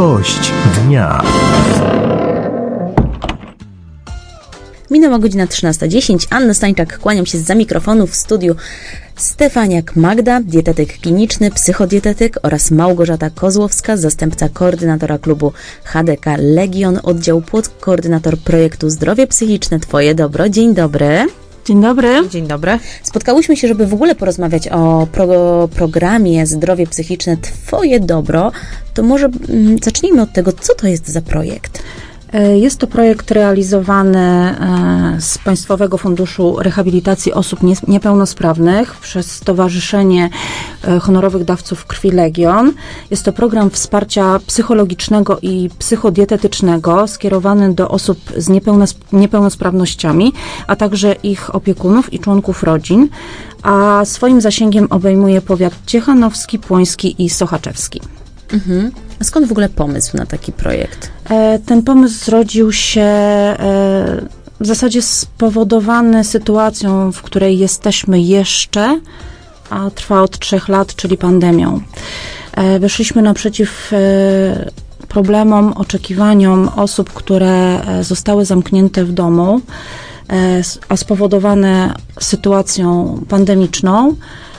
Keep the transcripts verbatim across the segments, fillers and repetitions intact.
Gość dnia. Minęła godzina trzynasta dziesięć. Anna Stańczak, kłaniam się zza mikrofonu w studiu. Stefaniak Magda, dietetyk kliniczny, psychodietetyk oraz Małgorzata Kozłowska, zastępca koordynatora klubu H D K Legion, oddział Płock, koordynator projektu Zdrowie Psychiczne Twoje Dobro. Dzień dobry. Dzień dobry. Dzień dobry. Spotkałyśmy się, żeby w ogóle porozmawiać o pro, programie Zdrowie Psychiczne Twoje Dobro. To może mm, zacznijmy od tego, co to jest za projekt? Jest to projekt realizowany z Państwowego Funduszu Rehabilitacji Osób Niepełnosprawnych przez Stowarzyszenie Honorowych Dawców Krwi Legion. Jest to program wsparcia psychologicznego i psychodietetycznego skierowany do osób z niepełnosprawnościami, a także ich opiekunów i członków rodzin, a swoim zasięgiem obejmuje powiat ciechanowski, płoński i sochaczewski. Mhm. A skąd w ogóle pomysł na taki projekt? Ten pomysł zrodził się w zasadzie spowodowany sytuacją, w której jesteśmy jeszcze, a trwa od trzech lat, czyli pandemią. Wyszliśmy naprzeciw problemom, oczekiwaniom osób, które zostały zamknięte w domu, a spowodowane sytuacją pandemiczną,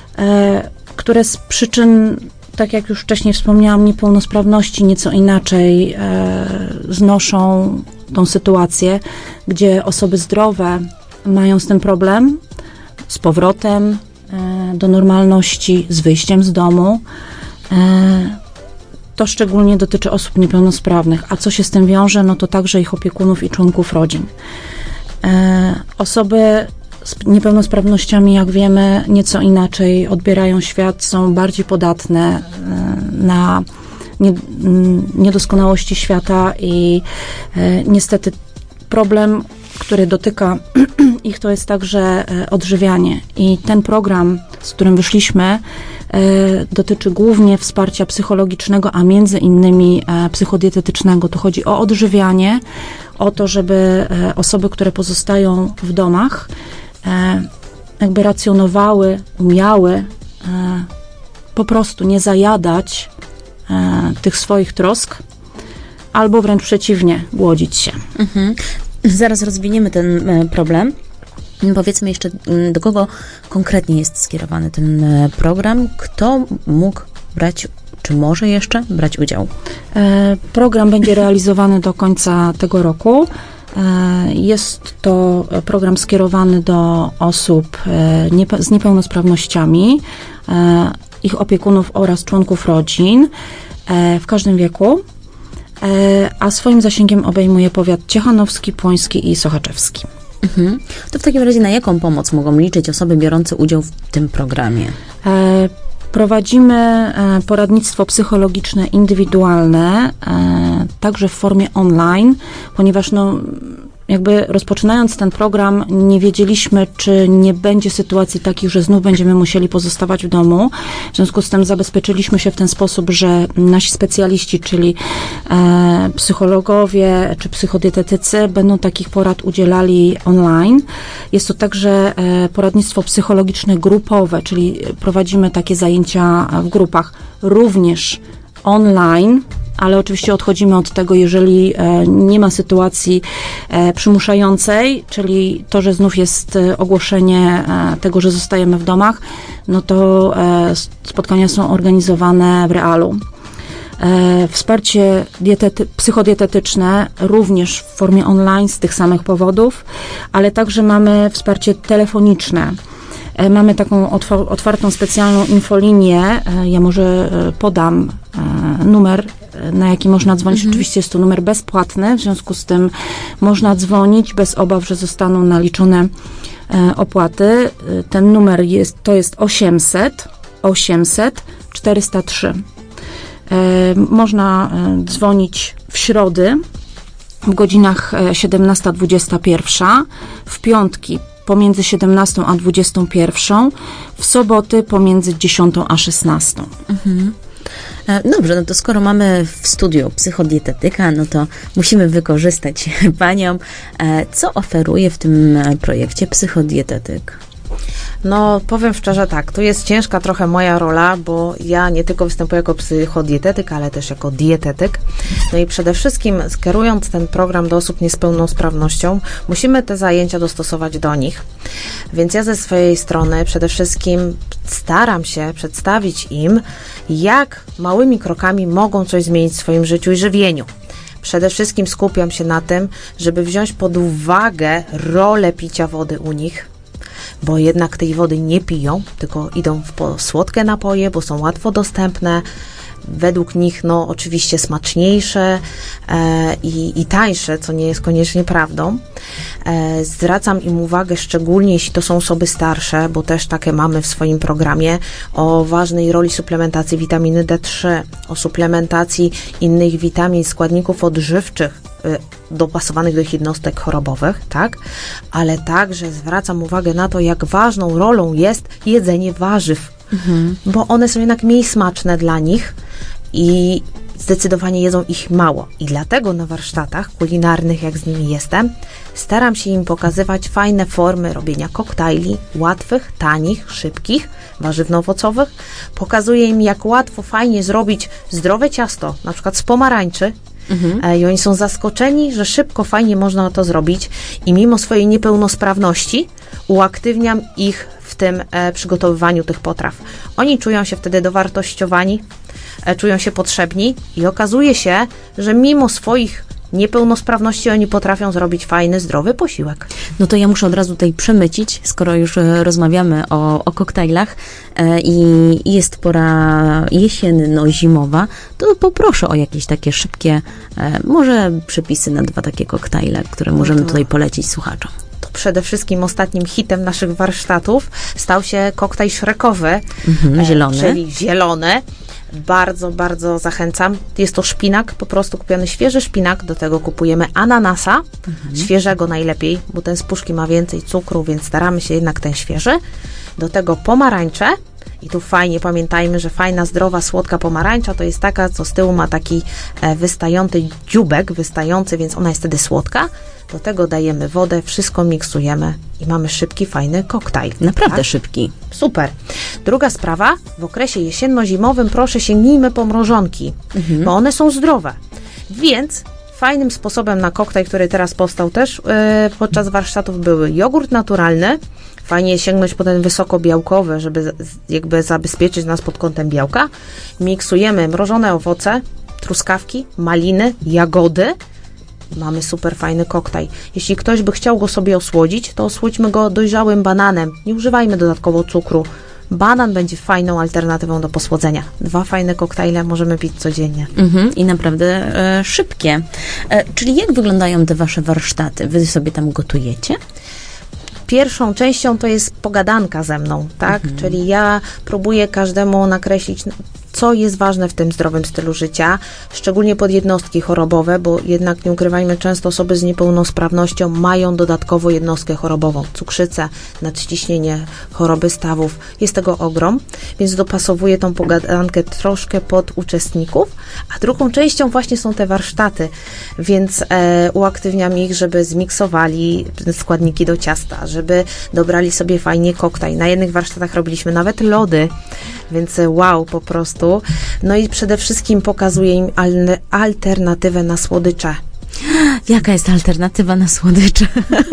które z przyczyn, tak jak już wcześniej wspomniałam, niepełnosprawności nieco inaczej e, znoszą tą sytuację, gdzie osoby zdrowe mają z tym problem, z powrotem e, do normalności, z wyjściem z domu. E, to szczególnie dotyczy osób niepełnosprawnych. A co się z tym wiąże? No to także ich opiekunów i członków rodzin. E, osoby z niepełnosprawnościami, jak wiemy, nieco inaczej odbierają świat, są bardziej podatne na niedoskonałości świata i niestety problem, który dotyka ich, to jest także odżywianie. I ten program, z którym wyszliśmy, dotyczy głównie wsparcia psychologicznego, a między innymi psychodietetycznego. Tu chodzi o odżywianie, o to, żeby osoby, które pozostają w domach, jakby racjonowały, umiały po prostu nie zajadać tych swoich trosk, albo wręcz przeciwnie, głodzić się. Mhm. Zaraz rozwiniemy ten problem. Powiedzmy jeszcze, do kogo konkretnie jest skierowany ten program, kto mógł brać, czy może jeszcze brać udział? Program będzie realizowany do końca tego roku. Jest to program skierowany do osób z niepełnosprawnościami, ich opiekunów oraz członków rodzin w każdym wieku, a swoim zasięgiem obejmuje powiat ciechanowski, płoński i sochaczewski. Mhm. To w takim razie na jaką pomoc mogą liczyć osoby biorące udział w tym programie? Prowadzimy poradnictwo psychologiczne indywidualne, także w formie online, ponieważ no, jakby rozpoczynając ten program nie wiedzieliśmy, czy nie będzie sytuacji takich, że znów będziemy musieli pozostawać w domu. W związku z tym zabezpieczyliśmy się w ten sposób, że nasi specjaliści, czyli e, psychologowie czy psychodietetycy będą takich porad udzielali online. Jest to także e, poradnictwo psychologiczne grupowe, czyli prowadzimy takie zajęcia w grupach również online, ale oczywiście odchodzimy od tego, jeżeli e, nie ma sytuacji e, przymuszającej, czyli to, że znów jest e, ogłoszenie e, tego, że zostajemy w domach, no to e, spotkania są organizowane w realu. E, wsparcie dietety- psychodietetyczne również w formie online z tych samych powodów, ale także mamy wsparcie telefoniczne. E, mamy taką otw- otwartą specjalną infolinię, e, ja może e, podam e, numer, na jaki można dzwonić. Mhm. Oczywiście jest to numer bezpłatny, w związku z tym można dzwonić bez obaw, że zostaną naliczone e, opłaty. Ten numer jest, to jest osiemset osiemset czterysta trzy. E, można e, dzwonić w środy w godzinach siedemnasta dwudziesta jeden, w piątki pomiędzy siedemnastą a dwudziestą pierwszą, w soboty pomiędzy dziesiątą a szesnastą. Mhm. Dobrze, no to skoro mamy w studiu psychodietetyka, no to musimy wykorzystać panią. Co oferuje w tym projekcie psychodietetyk? No, powiem szczerze tak, tu jest ciężka trochę moja rola, bo ja nie tylko występuję jako psychodietetyk, ale też jako dietetyk. No i przede wszystkim skierując ten program do osób z niepełnosprawnością, musimy te zajęcia dostosować do nich. Więc ja ze swojej strony przede wszystkim staram się przedstawić im, jak małymi krokami mogą coś zmienić w swoim życiu i żywieniu. Przede wszystkim skupiam się na tym, żeby wziąć pod uwagę rolę picia wody u nich, bo jednak tej wody nie piją, tylko idą w po słodkie napoje, bo są łatwo dostępne, według nich no oczywiście smaczniejsze e, i, i tańsze, co nie jest koniecznie prawdą. E, zwracam im uwagę szczególnie, jeśli to są osoby starsze, bo też takie mamy w swoim programie, o ważnej roli suplementacji witaminy D trzy, o suplementacji innych witamin, składników odżywczych, dopasowanych do ich jednostek chorobowych, tak? Ale także zwracam uwagę na to, jak ważną rolą jest jedzenie warzyw, mhm. bo one są jednak mniej smaczne dla nich i zdecydowanie jedzą ich mało. I dlatego na warsztatach kulinarnych, jak z nimi jestem, staram się im pokazywać fajne formy robienia koktajli, łatwych, tanich, szybkich, warzywno-owocowych. Pokazuję im, jak łatwo, fajnie zrobić zdrowe ciasto, na przykład z pomarańczy. Mhm. I oni są zaskoczeni, że szybko, fajnie można to zrobić i mimo swojej niepełnosprawności uaktywniam ich w tym e, przygotowywaniu tych potraw. Oni czują się wtedy dowartościowani, e, czują się potrzebni i okazuje się, że mimo swoich niepełnosprawności oni potrafią zrobić fajny, zdrowy posiłek. No to ja muszę od razu tutaj przemycić, skoro już rozmawiamy o, o koktajlach e, i jest pora jesienno-zimowa, to poproszę o jakieś takie szybkie, e, może przepisy na dwa takie koktajle, które możemy no to... tutaj polecić słuchaczom. Przede wszystkim ostatnim hitem naszych warsztatów stał się koktajl szrekowy, mhm, zielony. E, czyli zielony. Bardzo, bardzo zachęcam. Jest to szpinak, po prostu kupiony świeży szpinak, do tego kupujemy ananasa, mhm. świeżego najlepiej, bo ten z puszki ma więcej cukru, więc staramy się jednak ten świeży. Do tego pomarańcze i tu fajnie pamiętajmy, że fajna, zdrowa, słodka pomarańcza to jest taka, co z tyłu ma taki e, wystający dzióbek, wystający, więc ona jest wtedy słodka. Do tego dajemy wodę, wszystko miksujemy i mamy szybki, fajny koktajl. Naprawdę tak? szybki. Super. Druga sprawa, w okresie jesienno-zimowym proszę sięgnijmy po mrożonki, mhm. bo one są zdrowe. Więc fajnym sposobem na koktajl, który teraz powstał też yy, podczas warsztatów, były jogurt naturalny. Fajnie sięgnąć po ten wysokobiałkowy, żeby z, jakby zabezpieczyć nas pod kątem białka. Miksujemy mrożone owoce, truskawki, maliny, jagody. Mamy super fajny koktajl. Jeśli ktoś by chciał go sobie osłodzić, to osłodźmy go dojrzałym bananem. Nie używajmy dodatkowo cukru. Banan będzie fajną alternatywą do posłodzenia. Dwa fajne koktajle możemy pić codziennie. Mhm, i naprawdę e, szybkie. E, czyli jak wyglądają te wasze warsztaty? Wy sobie tam gotujecie? Pierwszą częścią to jest pogadanka ze mną, tak? Mhm. Czyli ja próbuję każdemu nakreślić, co jest ważne w tym zdrowym stylu życia, szczególnie pod jednostki chorobowe, bo jednak nie ukrywajmy, często osoby z niepełnosprawnością mają dodatkowo jednostkę chorobową, cukrzycę, nadciśnienie, choroby stawów. Jest tego ogrom, więc dopasowuję tą pogadankę troszkę pod uczestników, a drugą częścią właśnie są te warsztaty, więc e, uaktywniam ich, żeby zmiksowali składniki do ciasta, żeby dobrali sobie fajnie koktajl. Na jednych warsztatach robiliśmy nawet lody, więc wow, po prostu. No i przede wszystkim pokazuję im al- alternatywę na słodycze. Jaka jest alternatywa na słodycze?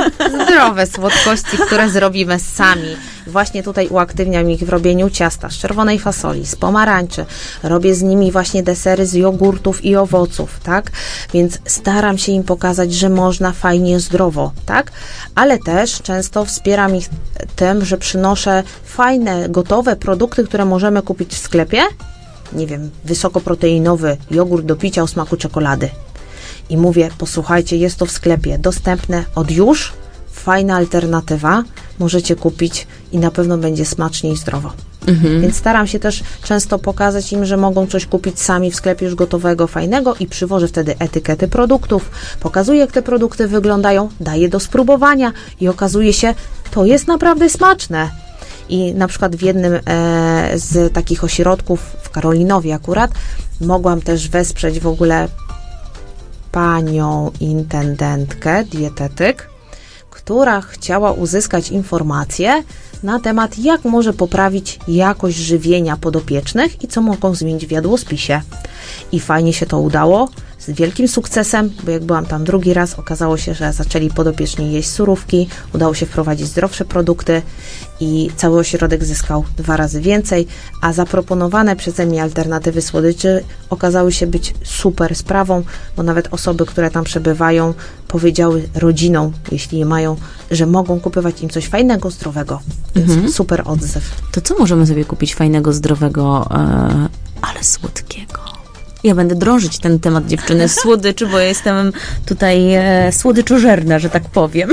Zdrowe słodkości, które zrobimy sami. Właśnie tutaj uaktywniam ich w robieniu ciasta z czerwonej fasoli, z pomarańczy. Robię z nimi właśnie desery z jogurtów i owoców, tak? Więc staram się im pokazać, że można fajnie, zdrowo, tak? Ale też często wspieram ich tym, że przynoszę fajne, gotowe produkty, które możemy kupić w sklepie. Nie wiem, wysokoproteinowy jogurt do picia o smaku czekolady. I mówię, posłuchajcie, jest to w sklepie dostępne od już, fajna alternatywa, możecie kupić i na pewno będzie smacznie i zdrowo. Mhm. Więc staram się też często pokazać im, że mogą coś kupić sami w sklepie już gotowego, fajnego i przywożę wtedy etykiety produktów, pokazuję, jak te produkty wyglądają, daję do spróbowania i okazuje się, to jest naprawdę smaczne. I na przykład w jednym e, z takich ośrodków w Karolinowie akurat mogłam też wesprzeć w ogóle panią intendentkę, dietetyk, która chciała uzyskać informacje na temat, jak może poprawić jakość żywienia podopiecznych i co mogą zmienić w jadłospisie. I fajnie się to udało, z wielkim sukcesem, bo jak byłam tam drugi raz, okazało się, że zaczęli podopieczni jeść surówki, udało się wprowadzić zdrowsze produkty i cały ośrodek zyskał dwa razy więcej, a zaproponowane przeze mnie alternatywy słodyczy okazały się być super sprawą, bo nawet osoby, które tam przebywają, powiedziały rodzinom, jeśli je mają, że mogą kupować im coś fajnego, zdrowego. Więc mhm. super odzew. To co możemy sobie kupić fajnego, zdrowego, e, ale słodkiego? Ja będę drążyć ten temat dziewczyny słodyczy, bo ja jestem tutaj e, słodyczożerna, że tak powiem.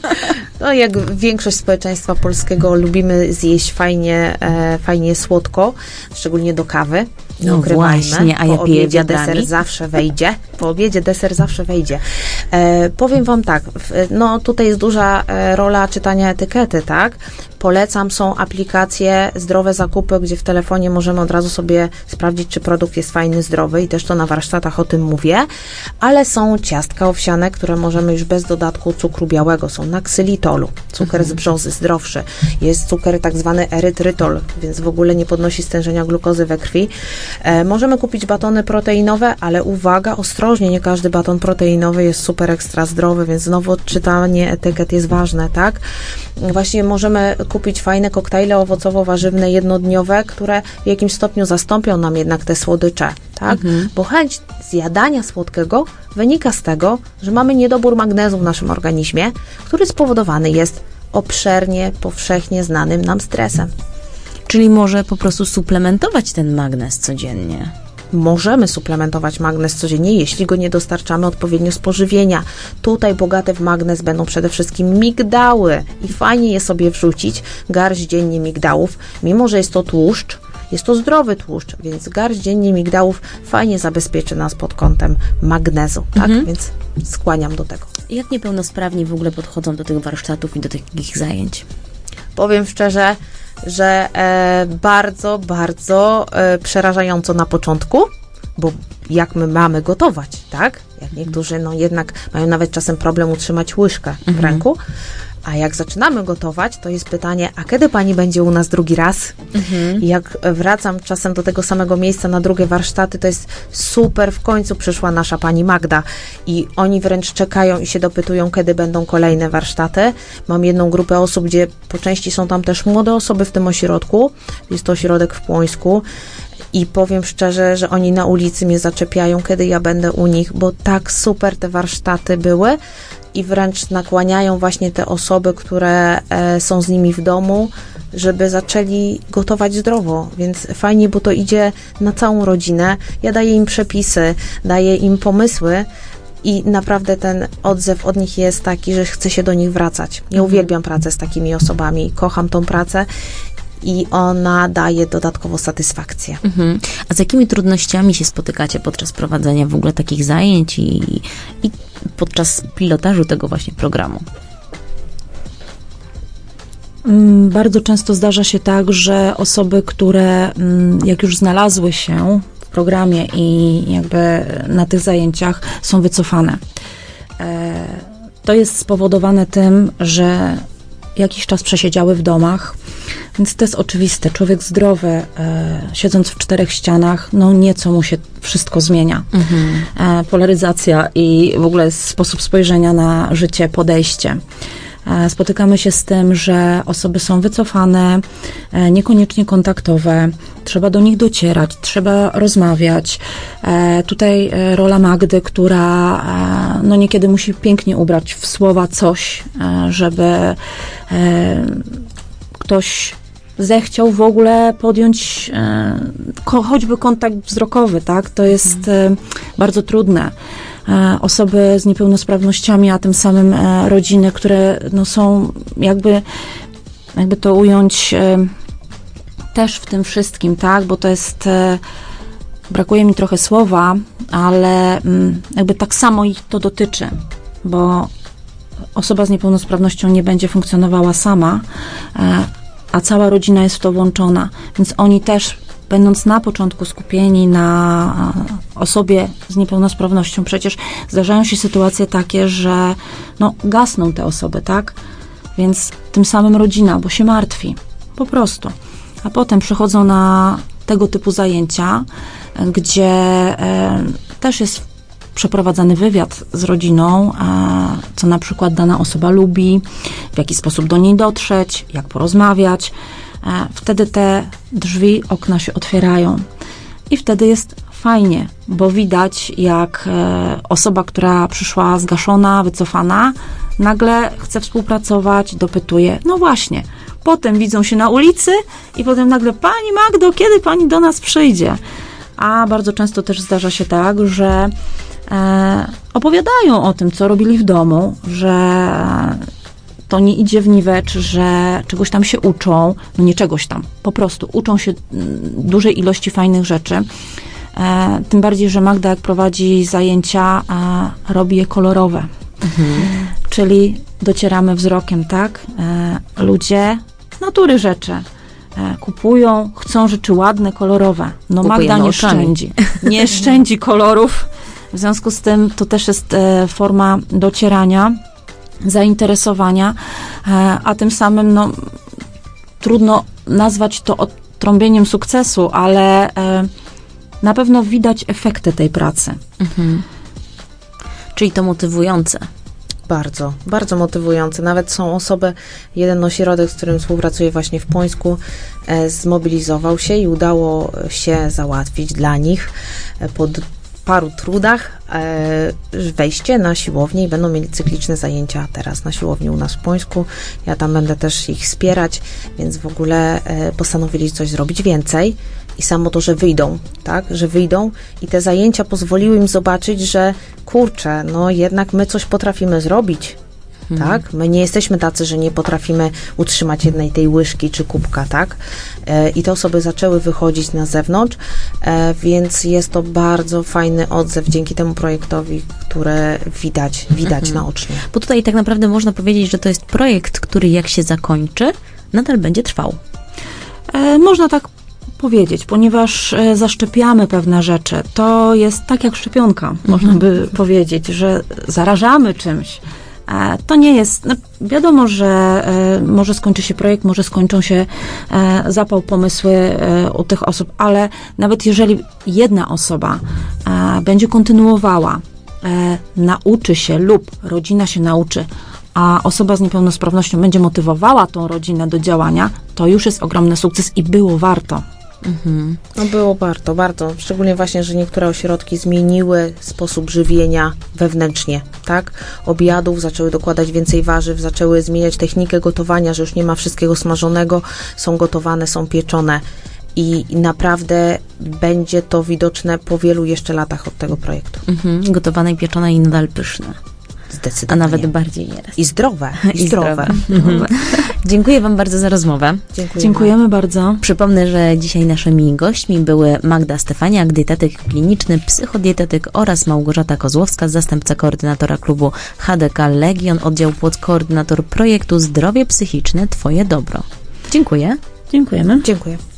No jak większość społeczeństwa polskiego lubimy zjeść fajnie, e, fajnie słodko, szczególnie do kawy. No właśnie, a ja po piję obiedzie wiadrami. deser zawsze wejdzie. Po obiedzie deser zawsze wejdzie. E, powiem Wam tak, w, no tutaj jest duża e, rola czytania etykiety, tak? Polecam, są aplikacje Zdrowe Zakupy, gdzie w telefonie możemy od razu sobie sprawdzić, czy produkt jest fajny, zdrowy i też to na warsztatach o tym mówię, ale są ciastka owsiane, które możemy już bez dodatku cukru białego, są na ksylitolu, cukier z brzozy, zdrowszy. Jest cukier tak zwany erytrytol, więc w ogóle nie podnosi stężenia glukozy we krwi. E, możemy kupić batony proteinowe, ale uwaga, ostrożnie, nie każdy baton proteinowy jest super ekstra zdrowy, więc znowu czytanie etykiet jest ważne, tak? Właśnie możemy kupić fajne koktajle owocowo-warzywne jednodniowe, które w jakimś stopniu zastąpią nam jednak te słodycze, tak? Mhm. Bo chęć zjadania słodkiego wynika z tego, że mamy niedobór magnezu w naszym organizmie, który spowodowany jest obszernie, powszechnie znanym nam stresem. Czyli może po prostu suplementować ten magnez codziennie. Możemy suplementować magnez codziennie, jeśli go nie dostarczamy odpowiednio z pożywienia. Tutaj bogate w magnez będą przede wszystkim migdały i fajnie je sobie wrzucić, garść dziennie migdałów, mimo że jest to tłuszcz, jest to zdrowy tłuszcz, więc garść dziennie migdałów fajnie zabezpieczy nas pod kątem magnezu, tak? Mhm. Więc skłaniam do tego. Jak niepełnosprawni w ogóle podchodzą do tych warsztatów i do takich zajęć? Powiem szczerze, że e, bardzo, bardzo e, przerażająco na początku, bo jak my mamy gotować, tak? Jak niektórzy no jednak mają nawet czasem problem utrzymać łyżkę w mhm. ręku, a jak zaczynamy gotować, to jest pytanie, a kiedy pani będzie u nas drugi raz? Mhm. I jak wracam czasem do tego samego miejsca na drugie warsztaty, to jest super, w końcu przyszła nasza pani Magda i oni wręcz czekają i się dopytują, kiedy będą kolejne warsztaty. Mam jedną grupę osób, gdzie po części są tam też młode osoby w tym ośrodku, jest to ośrodek w Płońsku. I powiem szczerze, że oni na ulicy mnie zaczepiają, kiedy ja będę u nich, bo tak super te warsztaty były i wręcz nakłaniają właśnie te osoby, które e, są z nimi w domu, żeby zaczęli gotować zdrowo, więc fajnie, bo to idzie na całą rodzinę. Ja daję im przepisy, daję im pomysły i naprawdę ten odzew od nich jest taki, że chcę się do nich wracać. Ja uwielbiam pracę z takimi osobami, kocham tą pracę i ona daje dodatkowo satysfakcję. Mhm. A z jakimi trudnościami się spotykacie podczas prowadzenia w ogóle takich zajęć i, i podczas pilotażu tego właśnie programu? Bardzo często zdarza się tak, że osoby, które jak już znalazły się w programie i jakby na tych zajęciach są wycofane. To jest spowodowane tym, że jakiś czas przesiedziały w domach, więc to jest oczywiste. Człowiek zdrowy, e, siedząc w czterech ścianach, no nieco mu się wszystko zmienia. Mhm. E, polaryzacja i w ogóle sposób spojrzenia na życie, podejście. E, spotykamy się z tym, że osoby są wycofane, e, niekoniecznie kontaktowe, trzeba do nich docierać, trzeba rozmawiać. E, tutaj e, rola Magdy, która e, no niekiedy musi pięknie ubrać w słowa coś, e, żeby e, ktoś zechciał w ogóle podjąć e, ko, choćby kontakt wzrokowy, tak? To jest e, bardzo trudne. E, osoby z niepełnosprawnościami, a tym samym e, rodziny, które no, są jakby, jakby to ująć e, też w tym wszystkim, tak? Bo to jest, e, brakuje mi trochę słowa, ale m, jakby tak samo ich to dotyczy, bo osoba z niepełnosprawnością nie będzie funkcjonowała sama, e, a cała rodzina jest w to włączona, więc oni też będąc na początku skupieni na osobie z niepełnosprawnością, przecież zdarzają się sytuacje takie, że no, gasną te osoby, tak? Więc tym samym rodzina, bo się martwi, po prostu. A potem przychodzą na tego typu zajęcia, gdzie e, też jest przeprowadzany wywiad z rodziną, a co na przykład dana osoba lubi, w jaki sposób do niej dotrzeć, jak porozmawiać. A wtedy te drzwi, okna się otwierają. I wtedy jest fajnie, bo widać, jak e, osoba, która przyszła zgaszona, wycofana, nagle chce współpracować, dopytuje. No właśnie. Potem widzą się na ulicy i potem nagle, pani Magdo, kiedy pani do nas przyjdzie? A bardzo często też zdarza się tak, że e, opowiadają o tym, co robili w domu, że to nie idzie w niwecz, że czegoś tam się uczą, no nie czegoś tam, po prostu uczą się dużej ilości fajnych rzeczy. E, tym bardziej, że Magda, jak prowadzi zajęcia, e, robi je kolorowe. Mhm. Czyli docieramy wzrokiem, tak? E, ludzie z natury rzeczy e, kupują, chcą rzeczy ładne, kolorowe. No Kupujemy Magda nie oczami. szczędzi. Nie szczędzi kolorów. W związku z tym to też jest e, forma docierania, zainteresowania, e, a tym samym no, trudno nazwać to odtrąbieniem sukcesu, ale e, na pewno widać efekty tej pracy. Mhm. Czyli to motywujące. Bardzo, bardzo motywujące. Nawet są osoby, jeden ośrodek, z którym współpracuję właśnie w Płońsku, e, zmobilizował się i udało się załatwić dla nich e, pod paru trudach e, wejście na siłownię i będą mieli cykliczne zajęcia teraz na siłowni u nas w Płońsku. Ja tam będę też ich wspierać, więc w ogóle e, postanowili coś zrobić więcej. I samo to, że wyjdą, tak, że wyjdą i te zajęcia pozwoliły im zobaczyć, że kurczę, no jednak my coś potrafimy zrobić, hmm. tak, my nie jesteśmy tacy, że nie potrafimy utrzymać jednej tej łyżki czy kubka, tak, e, i te osoby zaczęły wychodzić na zewnątrz, e, więc jest to bardzo fajny odzew dzięki temu projektowi, które widać, widać hmm. naocznie. Bo tutaj tak naprawdę można powiedzieć, że to jest projekt, który jak się zakończy, nadal będzie trwał. E, można tak powiedzieć, ponieważ e, zaszczepiamy pewne rzeczy. To jest tak jak szczepionka, mm-hmm. można by powiedzieć, że zarażamy czymś. E, to nie jest, no, wiadomo, że e, może skończy się projekt, może skończą się e, zapał pomysły e, u tych osób, ale nawet jeżeli jedna osoba e, będzie kontynuowała, e, nauczy się lub rodzina się nauczy, a osoba z niepełnosprawnością będzie motywowała tą rodzinę do działania, to już jest ogromny sukces i było warto. Mhm. No było warto, bardzo. Szczególnie właśnie, że niektóre ośrodki zmieniły sposób żywienia wewnętrznie, tak? Obiadów, zaczęły dokładać więcej warzyw, zaczęły zmieniać technikę gotowania, że już nie ma wszystkiego smażonego, są gotowane, są pieczone. I, i naprawdę będzie to widoczne po wielu jeszcze latach od tego projektu. Mhm. Gotowane i pieczone i nadal pyszne. Zdecydowanie. A nawet bardziej nieraz. I zdrowe. I, I zdrowe. zdrowe. Mhm. Dziękuję wam bardzo za rozmowę. Dziękujemy. Dziękujemy bardzo. Przypomnę, że dzisiaj naszymi gośćmi były Magda Stefaniak, dietetyk kliniczny, psychodietetyk oraz Małgorzata Kozłowska, zastępca koordynatora klubu H D K Legion, oddział Płock, koordynator projektu Zdrowie Psychiczne, Twoje Dobro. Dziękuję. Dziękujemy. Dziękuję.